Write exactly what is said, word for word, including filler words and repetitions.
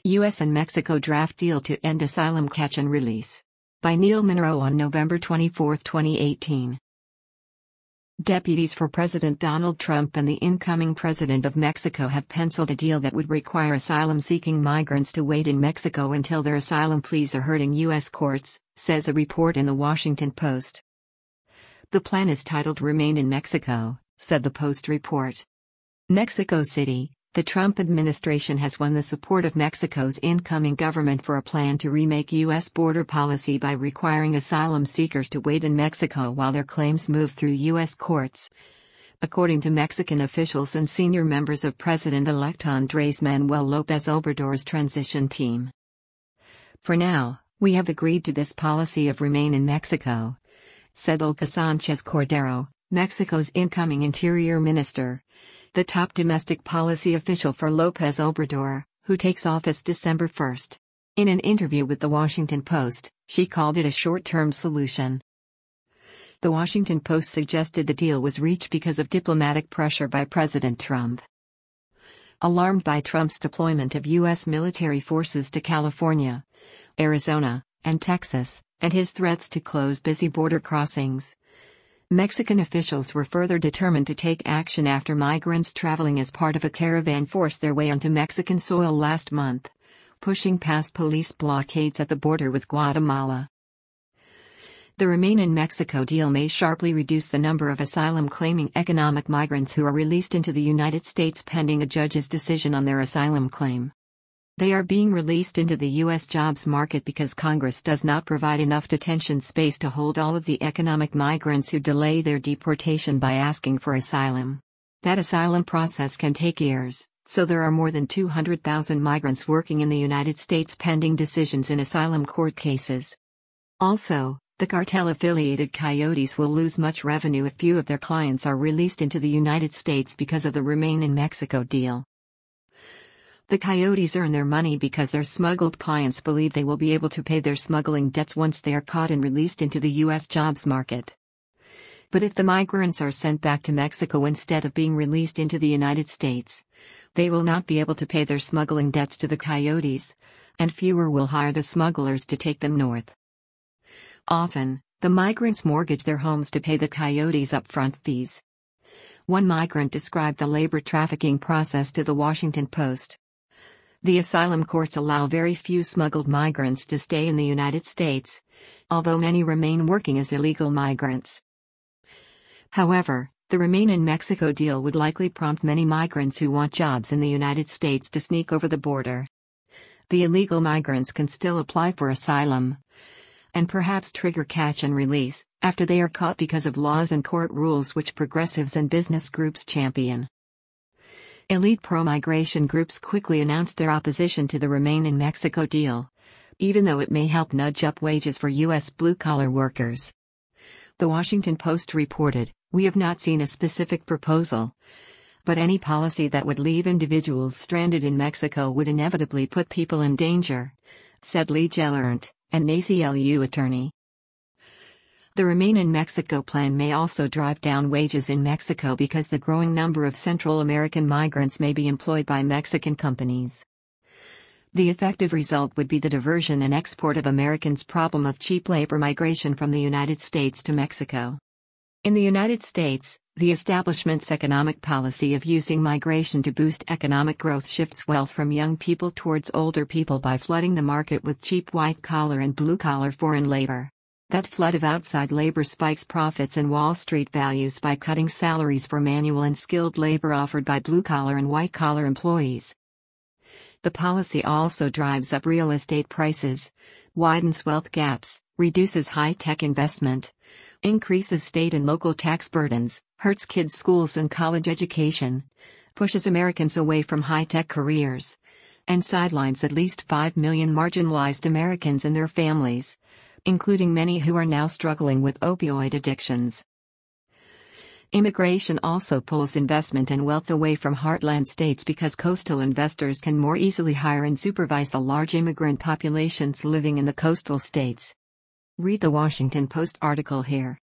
U S and Mexico draft deal to end asylum catch and release. By Neil Monroe on November twenty-fourth, twenty eighteen. Deputies for President Donald Trump and the incoming president of Mexico have penciled a deal that would require asylum-seeking migrants to wait in Mexico until their asylum pleas are heard in U S courts, says a report in The Washington Post. The plan is titled Remain in Mexico, said the Post report. Mexico City. The Trump administration has won the support of Mexico's incoming government for a plan to remake U S border policy by requiring asylum seekers to wait in Mexico while their claims move through U S courts. According to Mexican officials and senior members of President-elect Andrés Manuel López Obrador's transition team. For now, we have agreed to this policy of remain in Mexico, said Olga Sanchez Cordero, Mexico's incoming interior minister, the top domestic policy official for López Obrador, who takes office December first. In an interview with The Washington Post, she called it a short-term solution. The Washington Post suggested the deal was reached because of diplomatic pressure by President Trump. Alarmed by Trump's deployment of U S military forces to California, Arizona, and Texas, and his threats to close busy border crossings, Mexican officials were further determined to take action after migrants traveling as part of a caravan forced their way onto Mexican soil last month, pushing past police blockades at the border with Guatemala. The Remain in Mexico deal may sharply reduce the number of asylum-claiming economic migrants who are released into the United States pending a judge's decision on their asylum claim. They are being released into the U S jobs market because Congress does not provide enough detention space to hold all of the economic migrants who delay their deportation by asking for asylum. That asylum process can take years, so there are more than two hundred thousand migrants working in the United States pending decisions in asylum court cases. Also, the cartel-affiliated coyotes will lose much revenue if few of their clients are released into the United States because of the Remain in Mexico deal. The coyotes earn their money because their smuggled clients believe they will be able to pay their smuggling debts once they are caught and released into the U S jobs market. But if the migrants are sent back to Mexico instead of being released into the United States, they will not be able to pay their smuggling debts to the coyotes, and fewer will hire the smugglers to take them north. Often, the migrants mortgage their homes to pay the coyotes upfront fees. One migrant described the labor trafficking process to The Washington Post. The asylum courts allow very few smuggled migrants to stay in the United States, although many remain working as illegal migrants. However, the Remain in Mexico deal would likely prompt many migrants who want jobs in the United States to sneak over the border. The illegal migrants can still apply for asylum, and perhaps trigger catch and release, after they are caught because of laws and court rules which progressives and business groups champion. Elite pro-migration groups quickly announced their opposition to the Remain in Mexico deal, even though it may help nudge up wages for U S blue-collar workers. The Washington Post reported, "We have not seen a specific proposal, but any policy that would leave individuals stranded in Mexico would inevitably put people in danger," said Lee Gelerndt, an A C L U attorney. The Remain in Mexico plan may also drive down wages in Mexico because the growing number of Central American migrants may be employed by Mexican companies. The effective result would be the diversion and export of Americans' problem of cheap labor migration from the United States to Mexico. In the United States, the establishment's economic policy of using migration to boost economic growth shifts wealth from young people towards older people by flooding the market with cheap white-collar and blue-collar foreign labor. That flood of outside labor spikes profits and Wall Street values by cutting salaries for manual and skilled labor offered by blue-collar and white-collar employees. The policy also drives up real estate prices, widens wealth gaps, reduces high-tech investment, increases state and local tax burdens, hurts kids' schools and college education, pushes Americans away from high-tech careers, and sidelines at least five million marginalized Americans and their families, including many who are now struggling with opioid addictions. Immigration also pulls investment and wealth away from heartland states because coastal investors can more easily hire and supervise the large immigrant populations living in the coastal states. Read the Washington Post article here.